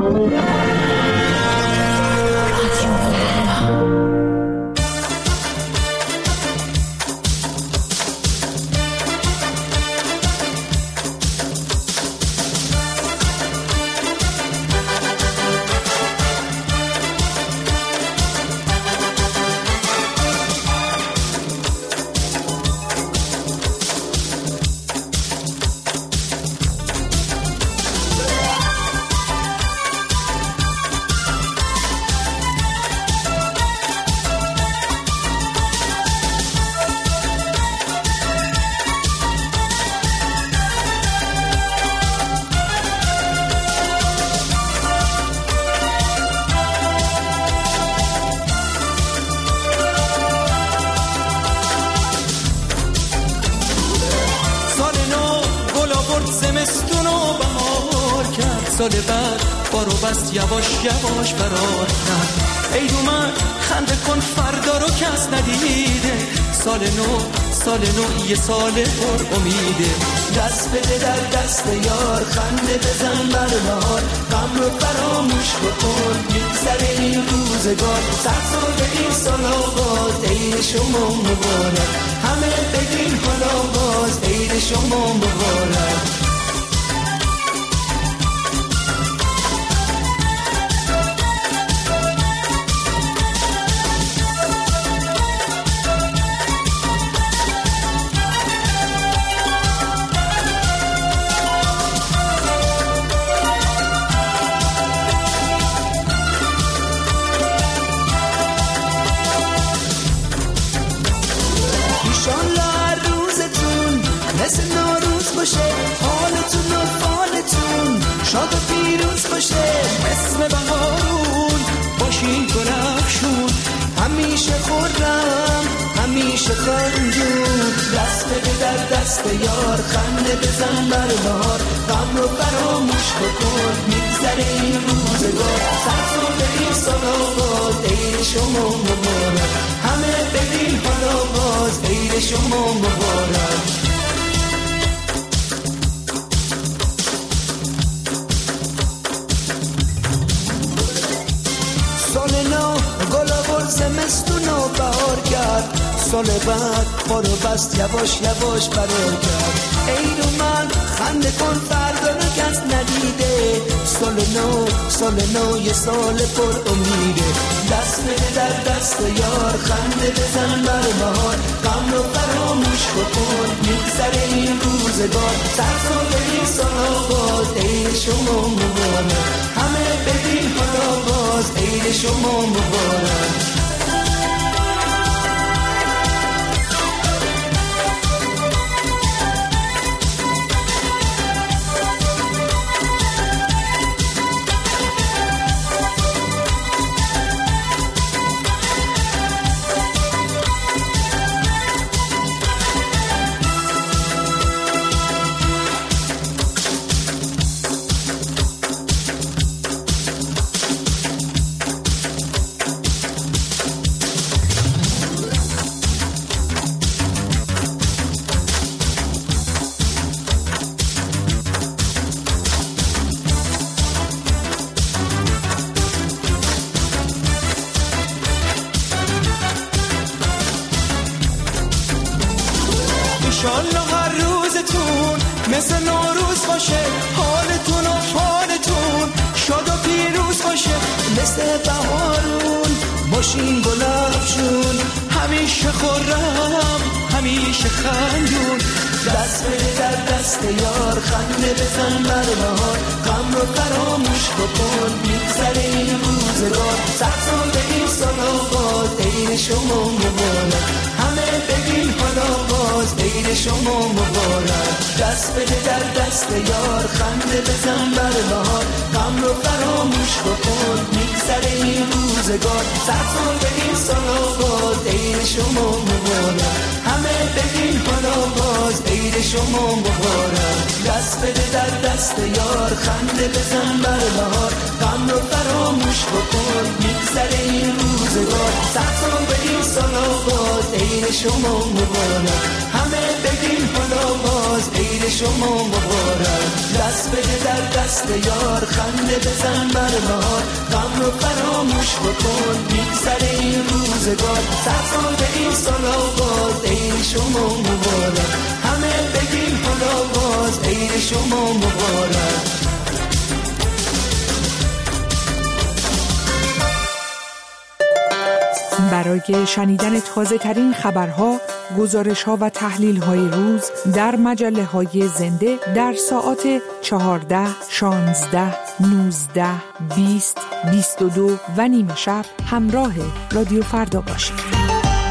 سال بعد بارو بست یواش یواش فرار کرد. ای من خنده کن فردا رو کس ندیده. سال نو یه سال پر امیده. دست بده در دست یار، خنده بزن بر بهار، غم رو فراموش بکن میگذره این روزگار. سرسال این سال آغاز عید شما مبارک، همه بگین حالا باز عید شما مبارک. مثل نوروز باشه حالتون و فالتون، شاد و پیروز باشه مثل بهارون باشین گلفشون، همیشه خورم همیشه خندون. دست بده در دست یار، خنده بزن بر بهار، غم رو فراموش بکن میگذره این روزگار. سرسال این سال آغاز عید شما مبارک، همه ببین حالا باز عید شما مبارک. زمستون و بهار کرد، سال بعد بارو بست یواش یواش فرار کرد. ای رو من خنده کن فردا رو کس ندیده. سال نو یه سال پر امیده. دست بده در دست یار، خنده بزن بر بهار، غم رو فراموش بکن میگذره این روزگار. سرسال این سال آغاز عید شما مبارک، همه ببین حالا باز عید شما مبارک. انشالله هر روزتون مثل نوروز باشه، حالتون و فالتون شاد و پیروز باشه. مثل بهارون باشین گلفشون، همیشه خورم همیشه خندون. دست بده در دست یار، خنده بزن بر بهار، غم رو فراموش بکن میگذره این روزگار. سرسال این سال آغاز عید شما مبارک، همه بگین حالا باز عید شما مبارک. دست بده در دست یار، خنده بزن بر بهار، غم رو فراموش بکن میگذره این روزگار. سرسال این سال آغاز عید شما مبارک، همه بگین حالا باز عید شما مبارک. دست بده در دست یار، خنده بزن بر بهار، غم رو فراموش بکن میگذره این روزگار. سرسال این سال آغاز عید شما مبارک، همه بگین حالا باز عید شما مبارک. دست بده در دست یار، خنده بزن بر بهار، غم رو فراموش بکن میگذره این روزگار. 100 سال این سال آباد عید شما مبارک. همه بگیم حالا باز عید شما مبارک. برای شنیدن تازه ترین خبرها، گزارش‌ها و تحلیل‌های روز در مجله‌های زنده در ساعات 14، 16، 19، 20، 22 و نیمه شب همراه رادیو فردا باشید.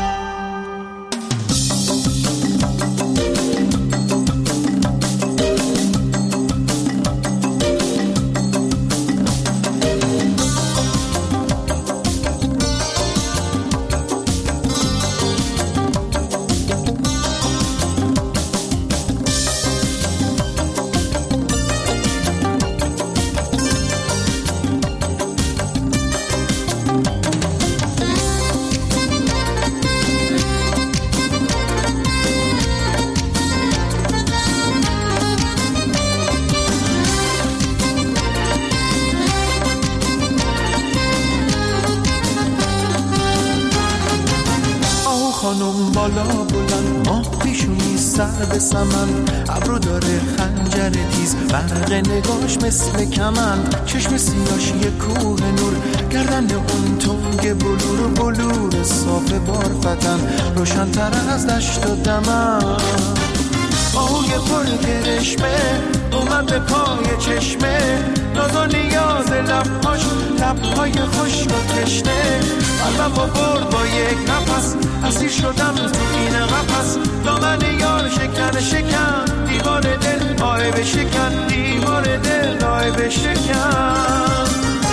خانم بالا بلند، ماه پیشونی سر به سمن، ابرو داره خنجر تیز، برق نگاش مثل کمند، چشم سیاش یه کوه نور، گردن اون تنگ بلور بلور صاف بارفتن، روشن‌تر از دشت و دمن. آهوی پر کرشمه اومد به پای چشمه، ناز و نیاز لبهاش، لبهای خشک و تشنه، قلبم رو برد با یک نفس، اسیر شدم تو این قفس، دامن یار شکن شکن، دیوار دل آه بشکن، دیوار دل آه بشکن.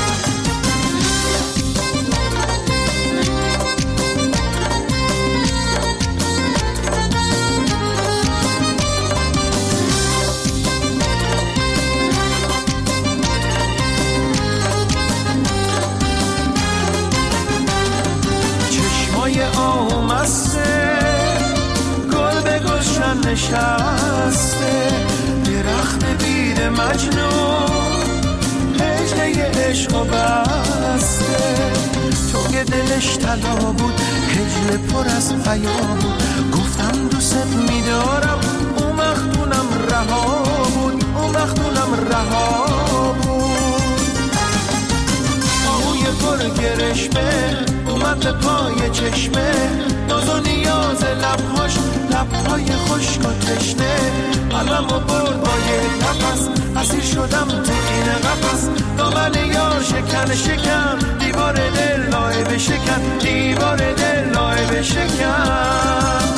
آمسته گل به گلشن نشسته، درخت بید مجنون هجله عشق و بسته، تو که دلش طلا بود هجله پر از حیا بود، گفتم دوست میدارم اون وقتونم رها بود، اون وقتونم رها بود. آهوی پر گرشمه اومد به پای چشمه، ناز و نیاز لبهاش، لبهای خشک و تشنه، قلبم رو برد با یک نفس، اسیر شدم تو این قفس، دامن یار شکن شکن، دیوار دل لایه بشکن، دیوار دل لایه بشکن.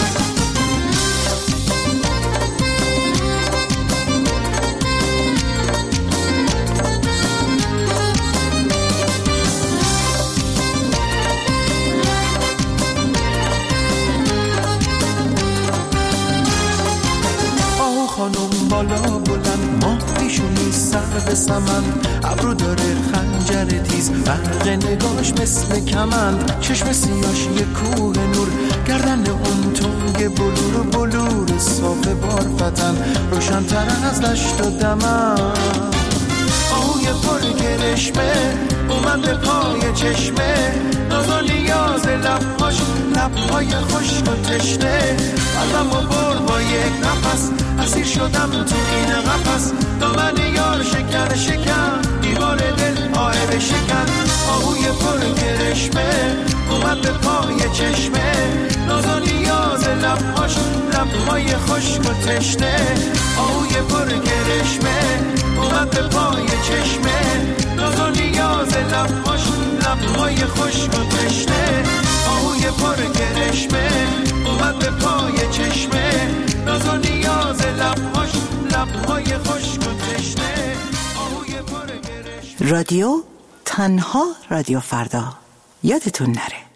خانم بالا بلند، ماه پیشونی سر به سمن، ابرو داره خنجر تیز، برق نگاش مثل کمند، چشم سیاش یه کوه نور، گردن اون تنگ بلور بلور صاف بارفتن، روشن‌تر از دشت و دمن. آهوی پر کرشمه اومد به پای چشمه، ناز و نیاز لبهاش، لبهای خشک و تشنه، قلبم رو برد با یک نفس، اسیر شدم تو این قفس، دامن یار شکن شکن، دیوار دل آه بشکن. آهوی پر کرشمه اومد به پای چشمه، ناز و نیاز لبهاش، لبهای خشک و تشنه، آهوی پر کرشمه اومد به پای چشمه، ناز و نیاز لبهاش، لبهای خشک و تشنه، آهوی پر کرشمه اومد به پای چشمه، ناز و نیاز لبهاش، لبهای خشک و تشنه، آهوی پر کرشمه. رادیو تنها رادیو فردا، یادتون نره.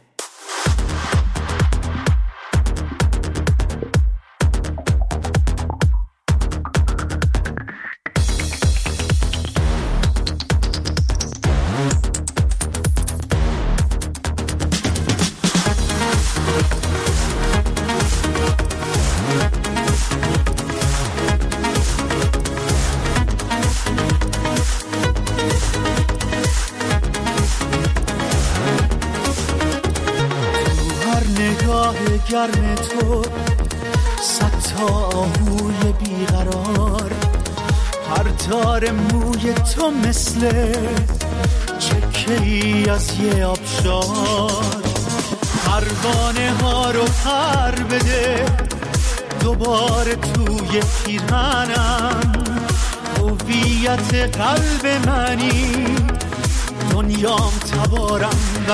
گرم تو، صد تا آهوی بیقرار، هر تار موی تو مثل چکه‌ای از یه آبشار. پروانه ها رو پر بده دوباره توی پیرهنم، هویت قلب منی، دنیام تبارم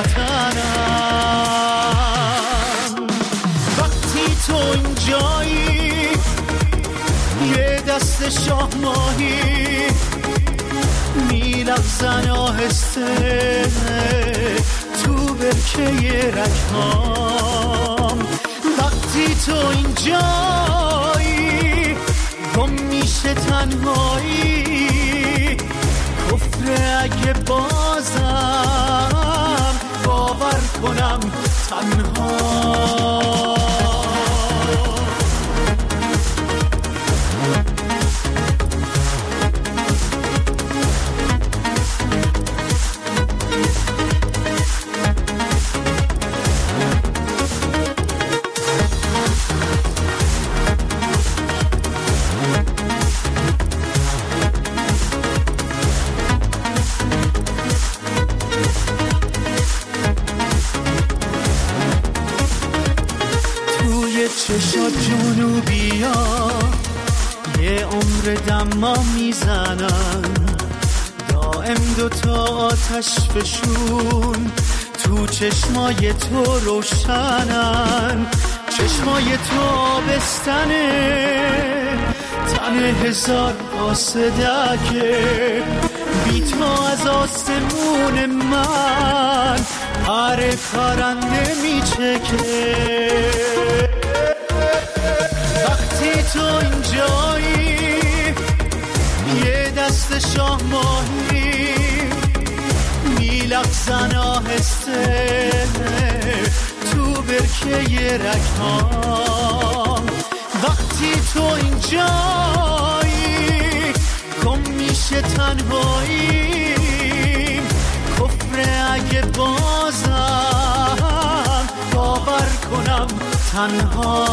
وطنم. وقتی تو اینجایی یه دست شاه ماهی میلغزن آهسته تو برکه رگهام. وقتی تو اینجایی گم میشه تنهایی، کفر اگه بازم باور کنم تنها. چشات جنوبیا یه عمر دما میزنن، دائم دوتا آتش فشون تو چشمای تو روشنن. چشمای تو آبستنه، تن هزار قاصدکه، بی تو از آسمون من پر پرنده میچکه. وقتی تو اینجایی یه دست شاه ماهی میلغزن آهسته تو برکه رگهام. وقتی تو اینجایی گم میشه تنهایی، کفر اگه بازم باور کنم تنها.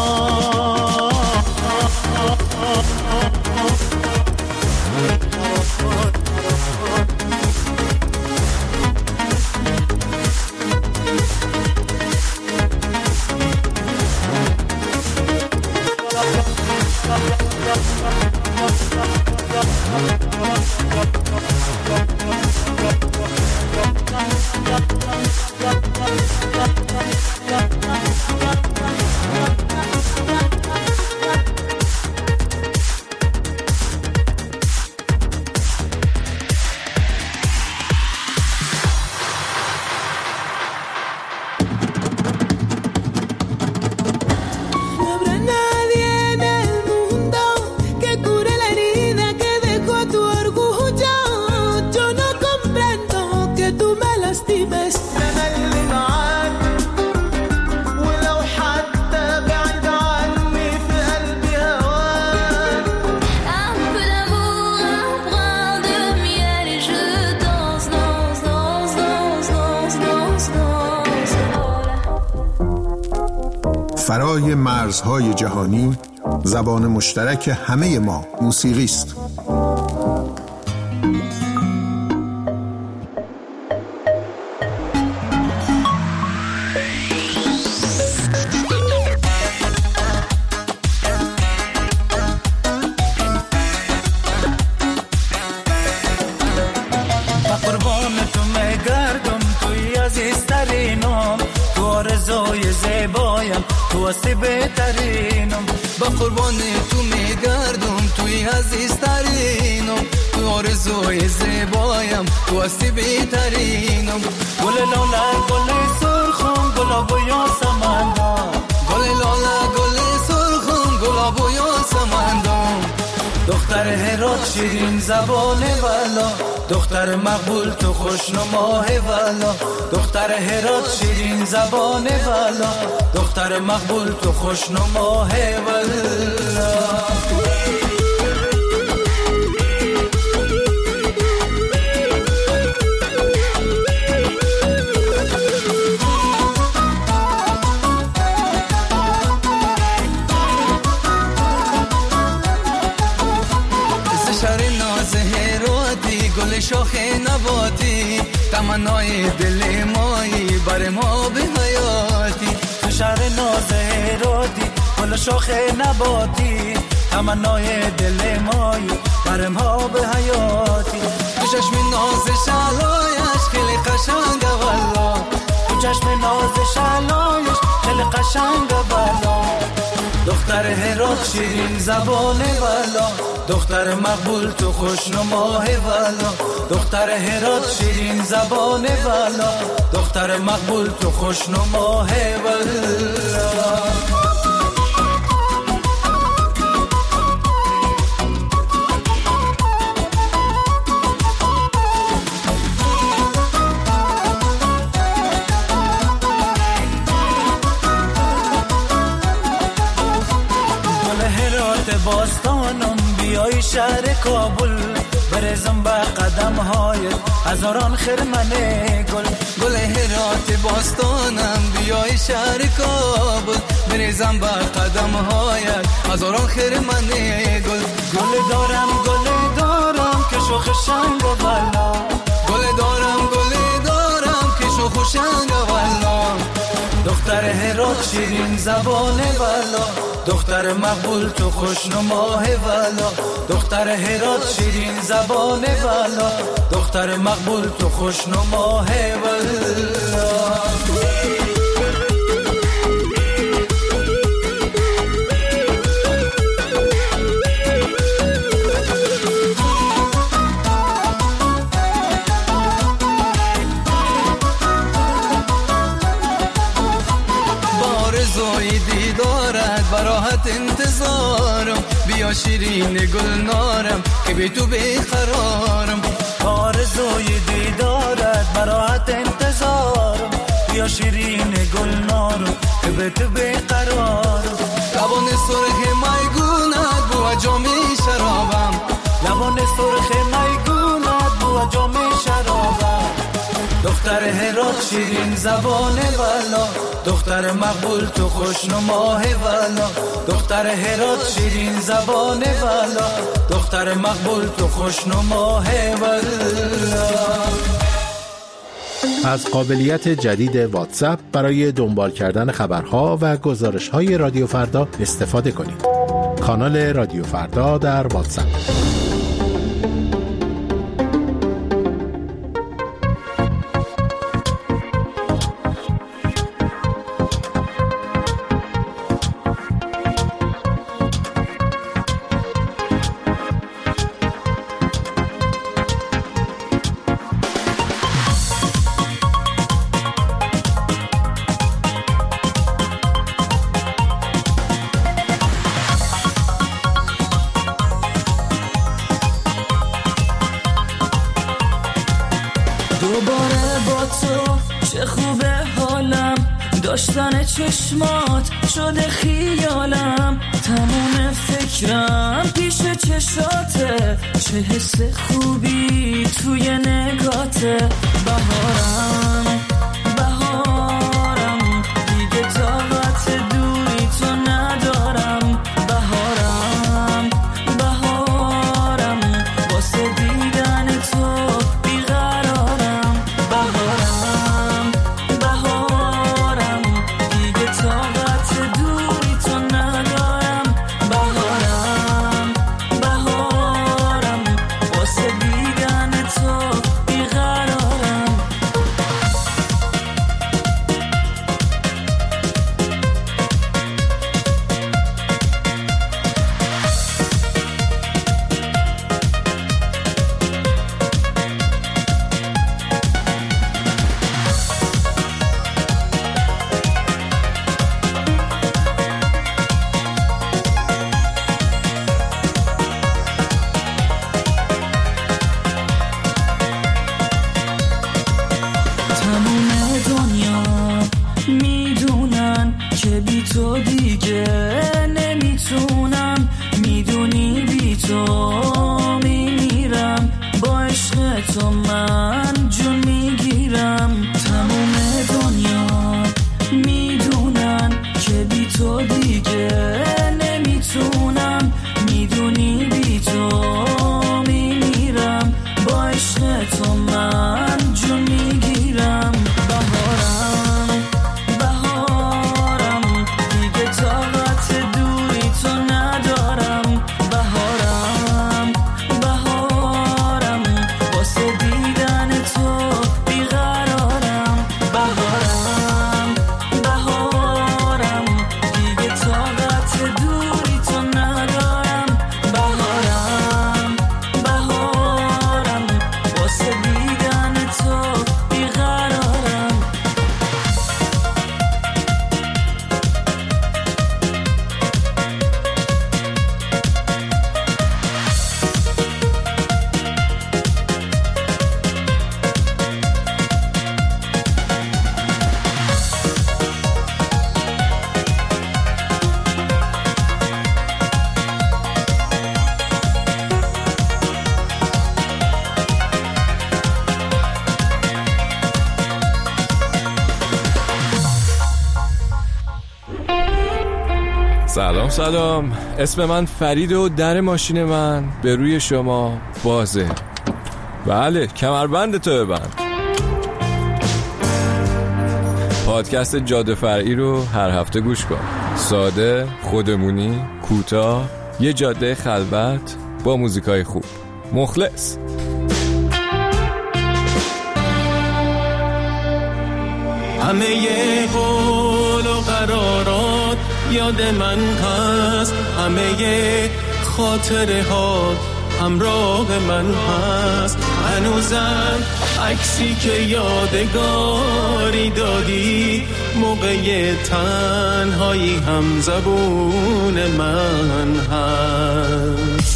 فرای مرزهای جهانی، زبان مشترک همه ما موسیقی است. تو هستی بهترینم، با قربان تو میگردم، توی عزیزترینم، تو آرزوی زیبایم، تو هستی بهترینم. گل لاله گل سرخم گلاب و یاسمندم، گل لاله گل سرخم گلاب و یاسمندم. دختر هرات شیرین زبان والا، دختر مقبول تو خوشنماه والا. دختر هرات شیرین زبان والا، دختر مقبول تو خوشنماه والا. گل شاخ نباتی تمنای دل مایی بر ما به حیاتی تو شهر نازرادی گل شاخ نباتی تمنای دل مایی بر ما به حیاتی تو چشم ناز شلایش خیلی قشنگه والا تو چشم ناز شلایش خیلی قشنگه والا دختر هرات شیرین زبانه والا دختر مقبول تو خوشنماه والا دختر هرات شیرین زبانه والا دختر مقبول تو خوشنماه والا باستانم بیای شهر کابل برزم به قدم هایت هزاران خرمنه گل گل هرات باستانم بیای شهر کابل برزم به قدم هایت هزاران خرمنه گل گل دارم که شوخ شنگ و والا گل دارم که شوخ شنگ و والا دختر هرات شیرین زبانه والا دختر مقبول تو خوشنماه والا دختر هرات شیرین زبانه والا دختر مقبول تو خوشنماه والا براحت انتظارم بیا شیرین گلنارم که به تو بیقرارم آرزوی دیدارت براحت انتظارم بیا شیرین گلنارم که به تو بیقرارم لبان سرخ میگونت بو جام شرابم لبان سرخ میگونت بو جام شرابم دختر هرات شیرین زبانه والا دختر مقبول تو خوشنماه والا دختر هرات شیرین زبانه والا دختر مقبول تو خوشنماه والا. از قابلیت جدید واتساپ برای دنبال کردن خبرها و گزارش‌های رادیو فردا استفاده کنید. کانال رادیو فردا در واتساپ. داشتن چشمات شده خیالم تموم فکرم پیش چشاته چه حس خوبی توی نگاته بهارم دیگه طاقت دوری تو ندارم بهارم واسه دیدن تو بیقرارم بهارم دیگه طاقت دوری تو ندارم بهارم واسه دیدن تو بیقرارم تو دیگه نمیتونم میدونی بی تو میمیرم با عشق تو من جون میگیرم تموم دنیا میدونن که بی تو دیگه نمیتونم میدونی بی تو میمیرم با عشق تو من جون میگیرم. بهارم دیگه طاقت دوری تو ندارم. بهارم واسه دیدن تو بیقرارم. بهارم دیگه طاقت دوری تو ندارم. بهارم واسه دیدن تو بیقرارم. سلام، اسم من فرید و در ماشین من به روی شما بازه. بله، کمربند تو ببند. پادکست جاده فرعی رو هر هفته گوش کن. ساده، خودمونی، کوتاه، یه جاده خلوت با موزیکای خوب. مخلص. همه قول و قرارات یاد من هست، همه خاطره ها همراه من هست. هنوزم عکسی که یادگاری دادی موقع تنهایی هم زبون من هست.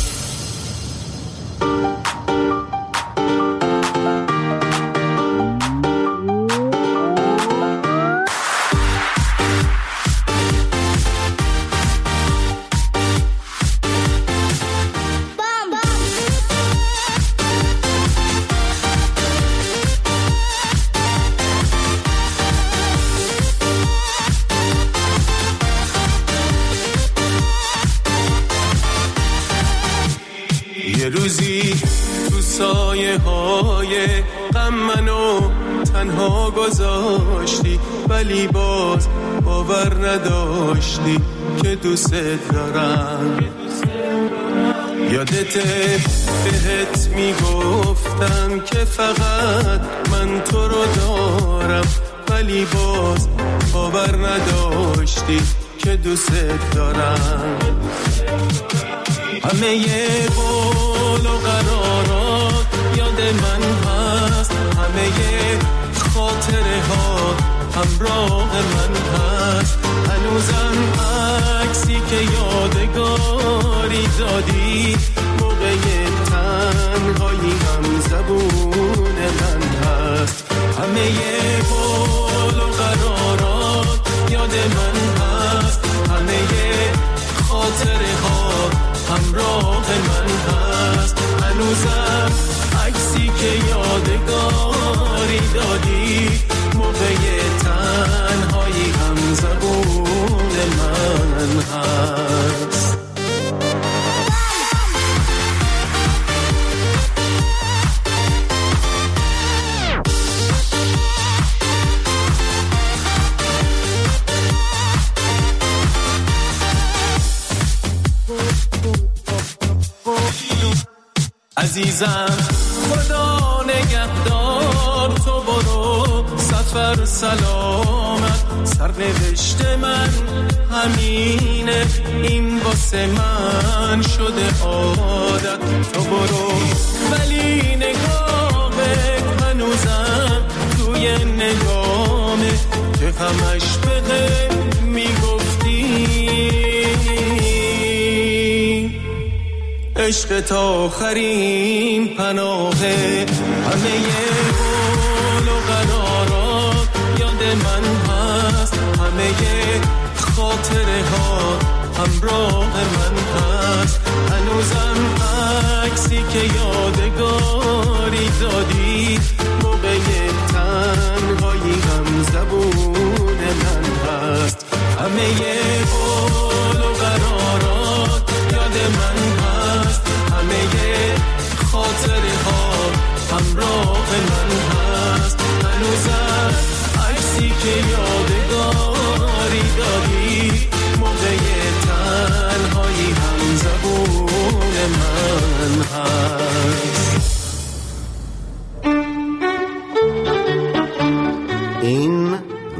یه روزی تو سایه های غم منو تنها گذاشتی، ولی باز باور نداشتی که دوست دارم. یادته بهت میگفتم که فقط من تو رو دارم، ولی باز باور نداشتی که دوست دارم. همه قول و قرارات یاد من هست، همه خاطره ها همراه من هست. هنوزم عکسی که یادگاری دادی موقع تنهایی هم زبون من هست. همه قول و قرارات یاد من هست، همه خاطره ها همراه من هست. هنوزم عکسی که یادگاری دادی موقع تنهایی هم زبون من هست. عزیزم خدا نگهدار، تو برو سفر سلامت. سرنوشت من همینه، این واسه من شده عادت. تو برو ولی نگاهت هنوزم توی نگامه که همش بده میگفتی عشق تا آخرین پناهه. همه قول و قرارات یاد من هست، همه خاطره ها همراه من هست. هنوزم عکسی که یادگاری دادی موقع تنهایی هم زبون من هست. همه قول و قرارات یاد من هست، همه خاطره ها همراه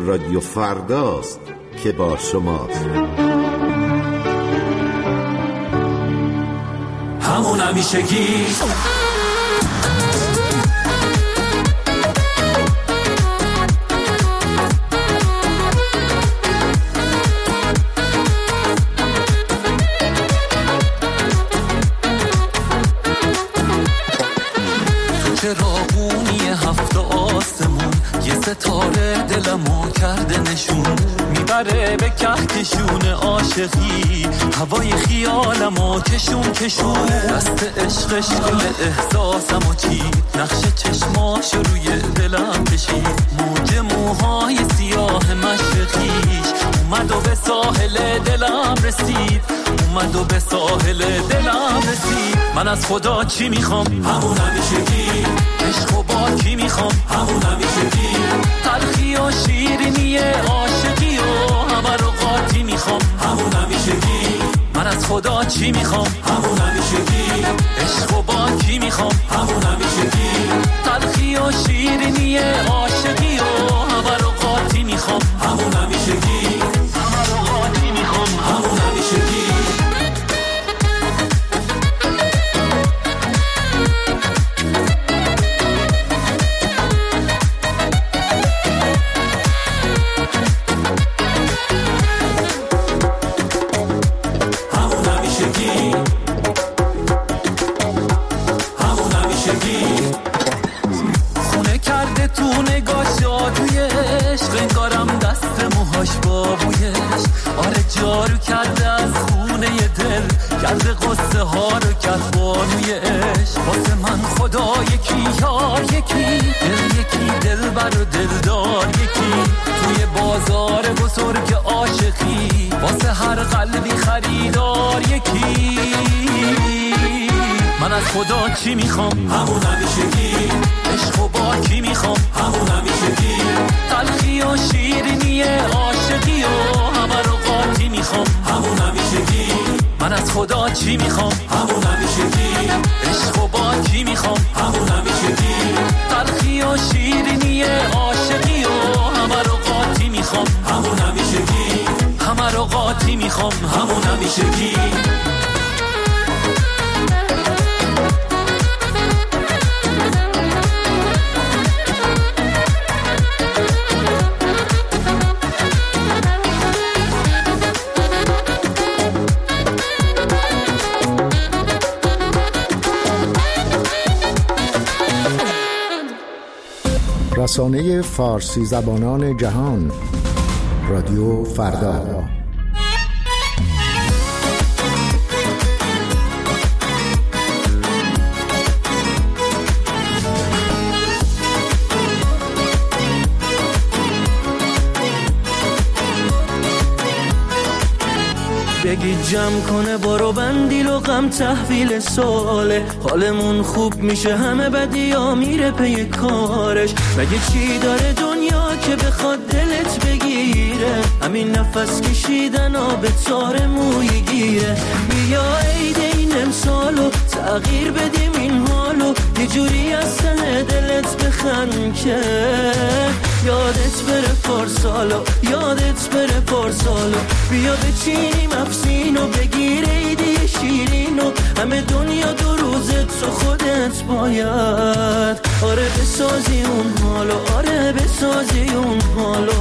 رادیو فرداست که با شماست. همون همیشگی چراغونی هفت آسمون یه ستاره دلمو کرده نشون، میبره به کهکشون عاشقی هوای خیالمو کشون کشون، دست عشقش گل احساسمو چید، نقش چشماش روی دلم کشید، موج موهای سیاه مشرقیش اومد و به ساحل دلم رسید، اومد و به ساحل دلم رسید. من از خدا چی میخوام؟ همون همیشگی. عشق و با کی میخوام؟ همون همیشگی. تلخی و شیرینی عاشقی و همه رو قاطی میخوام، همون همیشگی. من از خدا چی میخوام؟ همون همیشگی. عشق و با کی میخوام؟ همون همیشگی. تلخی و شیرینی عاشقی و همه رو قاطی میخوام، همون همیشگی. همه رو قاطی میخوام، همون همیشگی. خونه کرده تو نگاش جادوی عشق، انگارم دست موهاش بابویش، آره جارو کرده از خونه دل، کرده قصه ها رو کرد بانوی عشق. واسه من خدا یکی یار یکی، دل یکی دل بر و دلدار یکی، توی بازار بزرگ عاشقی واسه هر قلبی خریدار یکی. من از خدا چی میخوام؟ همون همیشگی. عشق و با کی میخوام؟ همون همیشگی. تلخی و شیرینی عاشقی و همه رو قاطی میخوام، همون همیشگی. من از خدا چی میخوام؟ همون همیشگی. عشق و با کی میخوام؟ همون همیشگی. تلخی و شیرینی عاشقی و همه رو قاطی میخوام، همون همیشگی. همه رو قاطی میخوام، همون همیشگی. رسانه فارسی زبانان جهان رادیو فردا. بگید جمع کنه برو بندیل و غم تحویل ساله، حالمون خوب میشه همه بدیا میره پی کارش. مگه چی داره دنیا که بخواد دلت بگیره، همین نفس کشیدن آب تار موی گیره. بیا عید این امسالو تغییر بدیم این حالو، یه جوری از ته دلت بخند که یادت بره پارسالو، یادت بره پارسالو. بیا بچینیم افسینو بگیر عیدی شیرینو، همه دنیا دو روزت تو خودت باید آره بسازی اون حالو، آره بسازی اون حالو.